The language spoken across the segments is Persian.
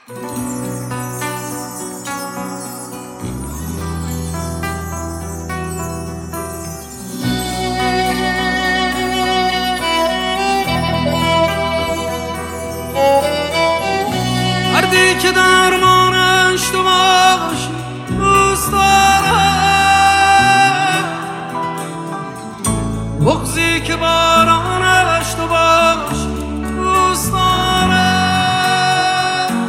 مردی که درمانش تو باشی دوست دارم، بغضی که بارانش تو باشی دوست دارم.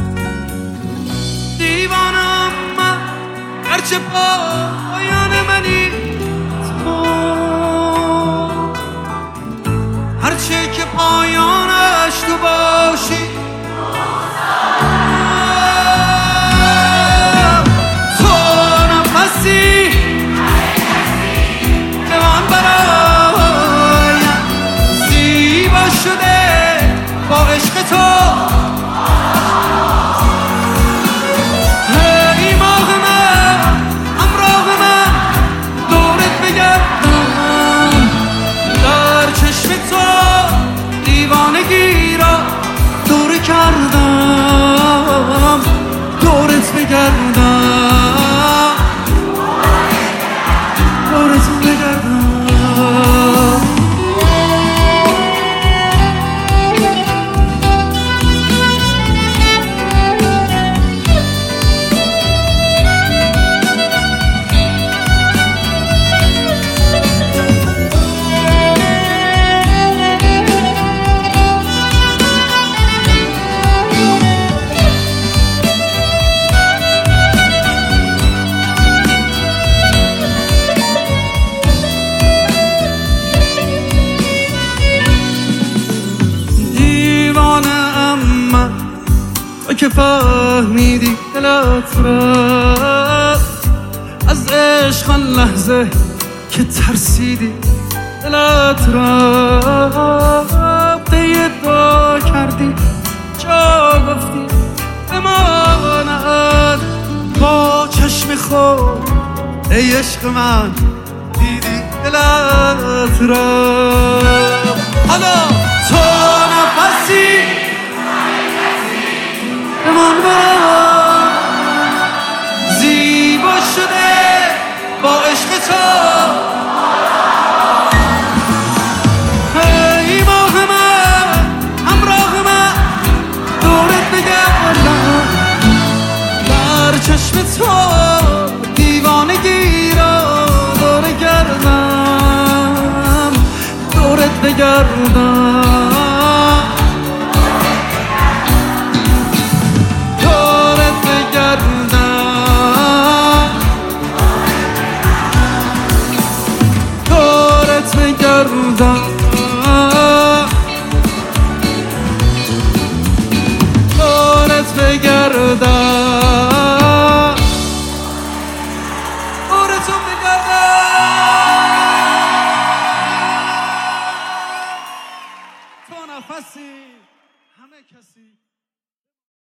دیوانم من هرچه پایان منی تو، هرچه که پایانش تو باشی با عشق تو. هی ماه من همراه من دورت بگردم، در چشم تو دیوانگی را دور کردم، دورت بگردم، دورت بگردم. که فهمیدی دلت را از عشق، آن لحظه که ترسیدی دلت را دعا کردی، جا گفتی بماند با چشم خود. ای عشق من دیدی دلت را، حالا تو نفسی من برم، زیبا شده با عشق تو. هی ماه من همراه من دورت بگردم، در چشم تو دیوانگی را دور گردم، دورت بگردم. دورت بگردم